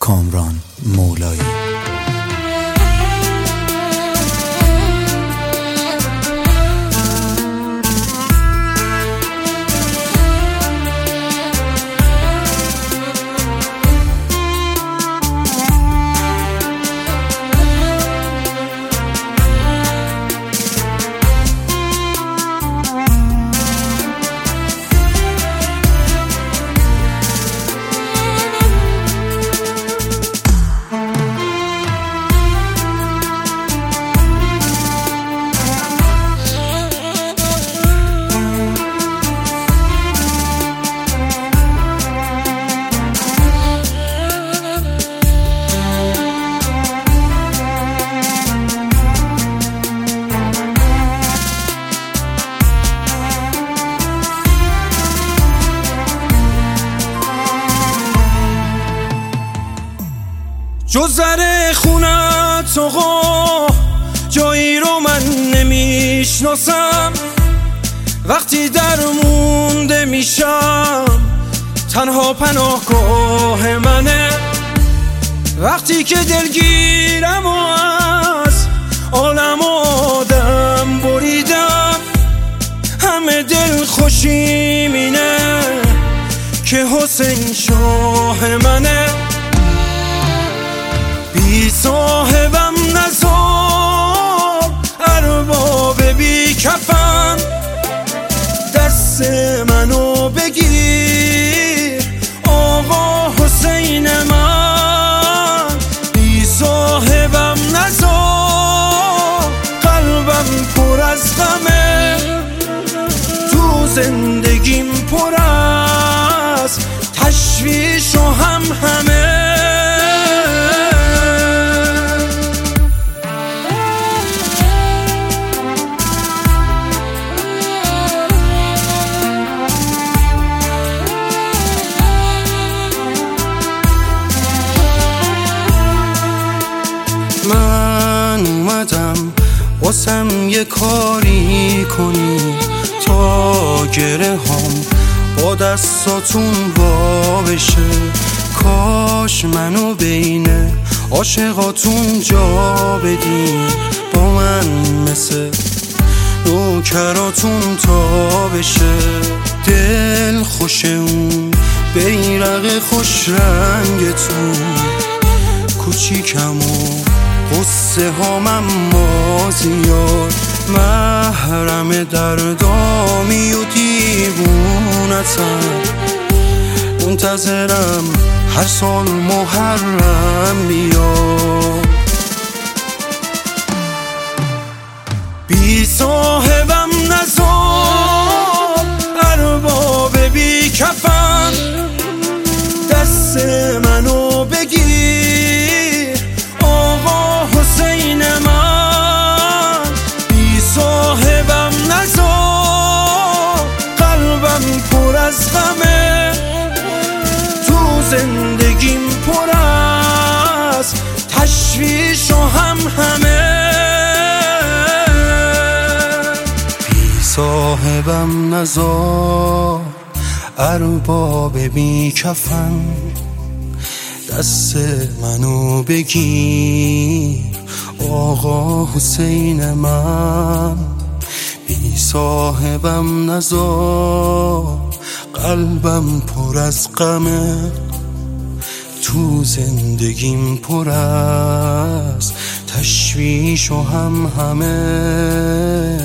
کامران مولایی. جز زر خونت آقا جایی رو من نمیشناسم، وقتی درمونده میشم تنها پناهگاه منه، وقتی که دلگیرم و از عالم آدم بریدم، همه دل خوشیم اینه که حسین شاه منه. بی صاحبم نزار ارباب بی کفن، دست منو بگیر آقا حسین من. بی صاحبم نزار قلبم پر از غمه، تو زندگیم پر از تشویش و همه. من اومدم واسم یه کاری کنی تا گره هم با دستاتون وا بشه، کاش منو بین عاشقاتون جا بدین، با من مثل نوکراتون تا بشه. دل خوش اون بیرق خوش رنگتون، کوچیکم و قصه هام اما زیاد، محرم دردامی و دیوونتم، منتظرم هر سال محرم بیاد. بی صاحبم نزار ارباب بی کفن، دست منو بگیر آقا حسین من. بی صاحبم نزار قلبم پر از غمه، تو زندگیم پر از تشویش و همه. بی صاحبم نزار ارباب بی کفن، دست منو بگیر آقا حسین من. بی صاحبم نزار قلبم پر از غمه، تو زندگیم پر از تشویش و همه.